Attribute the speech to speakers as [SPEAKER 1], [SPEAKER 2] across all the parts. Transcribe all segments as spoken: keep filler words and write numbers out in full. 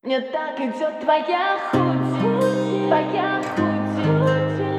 [SPEAKER 1] Мне так идет твоя худи, твоя худи.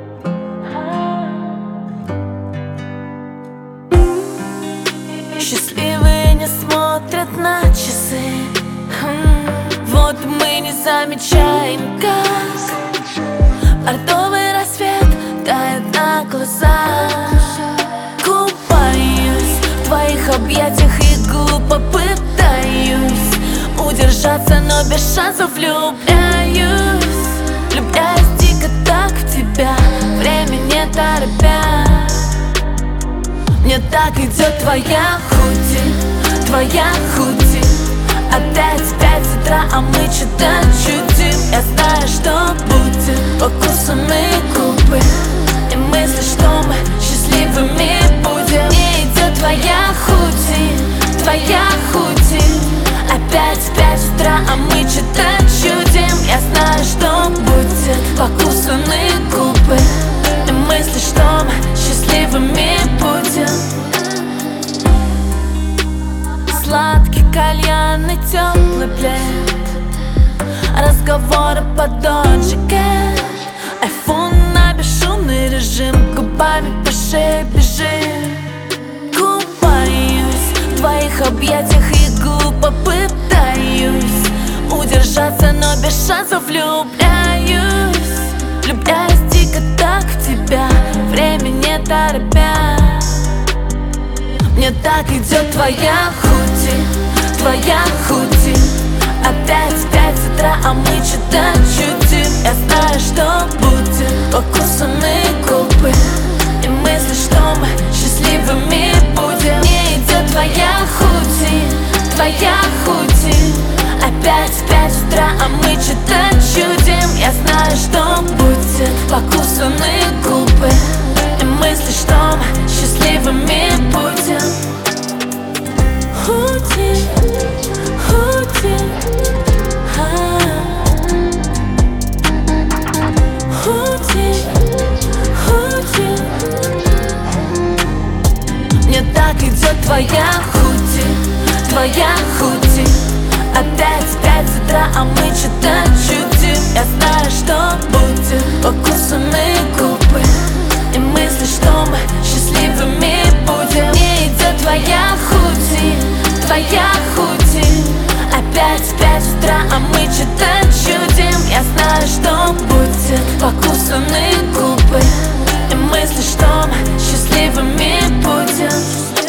[SPEAKER 2] Счастливые не смотрят на часы. Вот мы не замечаем, как бордовый рассвет тает на глазах. Купаюсь в твоих объятиях и глупо пытаюсь удержаться, но без шансов влюбляюсь. Влюбляюсь дико так в тебя, время не торопя. Мне так идет твоя худи, твоя худи. Опять пять утра, а мы что-то чудим. Я знаю, что будет покусанные губы и мысли, что мы счастливыми будем. Мне идет твоя худи, твоя худи. Опять пять утра, а мы что-то чудим. Я знаю, что будет покусанные губы и мысли, что мы счастливыми будем. Сладкий кальян и теплый плед, разговоры по Доджи Кэт. Айфон на бесшумный режим, губами по шее бежим. Купаюсь в твоих объятиях и глупо пытаюсь удержаться, но без шансов влюбляюсь. Влюбляюсь дико так в тебя, время не торопя. Мне так идет твоя худи, твоя худи. Опять пять утра, а мы что-то чудим. Я знаю, что будет покусанные губы и мысли, что мы счастливыми будем. Мне идет твоя худи, твоя худи. Опять пять утра, а мы что-то чудим. Я знаю, что будет покусанные губы и мысли, что мы счастливыми будем. Худи, худи, худи, худи. Мне так идет твоя худи, твоя худи. Опять пять утра, а мы что-то чудим. Я знаю, что будет покусанные губы и мысли, что мы счастливыми будем. Мне идет твоя худи, твоя худи. Опять пять утра, а мы что-то чудим. Я знаю, что будет покусанные губы и мысли, что мы счастливыми будем.